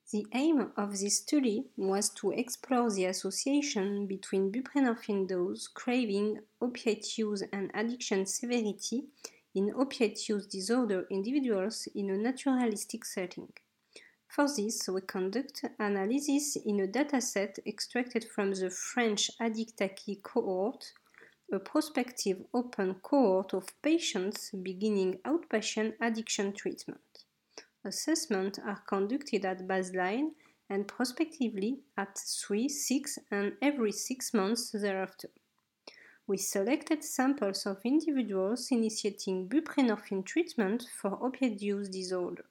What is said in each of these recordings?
The aim of this study was to explore the association between buprenorphine dose, craving, opiate use, and addiction severity in opiate use disorder individuals in a naturalistic setting. For this, we conduct analysis in a dataset extracted from the French Addictaki cohort, a prospective open cohort of patients beginning outpatient addiction treatment. Assessments are conducted at baseline and prospectively at 3, 6, and every 6 months thereafter. We selected samples of individuals initiating buprenorphine treatment for opioid use disorder.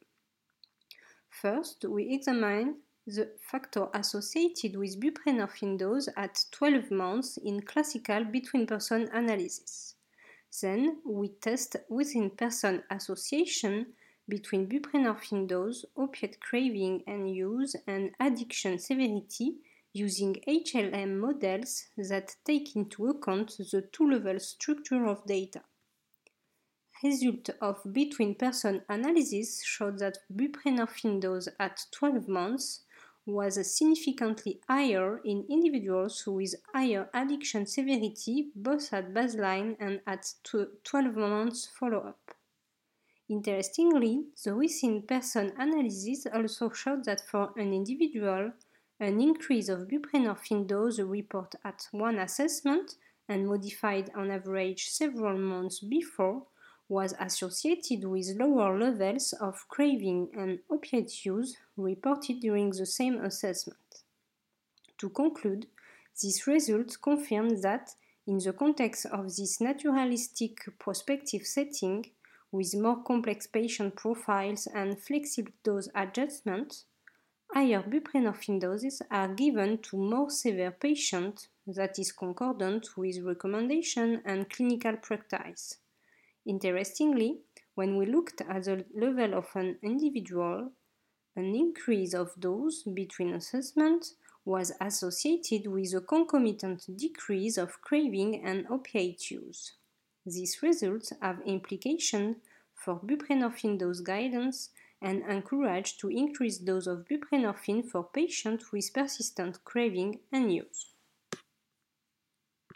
First, we examined the factor associated with buprenorphine dose at 12 months in classical between-person analysis. Then, we test within-person association between buprenorphine dose, opiate craving and use, and addiction severity using HLM models that take into account the two-level structure of data. Result of between-person analysis showed that buprenorphine dose at 12 months was significantly higher in individuals with higher addiction severity both at baseline and at 12 months follow-up. Interestingly, the within-person analysis also showed that for an individual, an increase of buprenorphine dose report at one assessment and modified on average several months before was associated with lower levels of craving and opiate use reported during the same assessment. To conclude, these results confirm that, in the context of this naturalistic prospective setting, with more complex patient profiles and flexible dose adjustment, higher buprenorphine doses are given to more severe patients that is concordant with recommendation and clinical practice. Interestingly, when we looked at the level of an individual, an increase of dose between assessments was associated with a concomitant decrease of craving and opiate use. These results have implications for buprenorphine dose guidance and encourage to increase dose of buprenorphine for patients with persistent craving and use.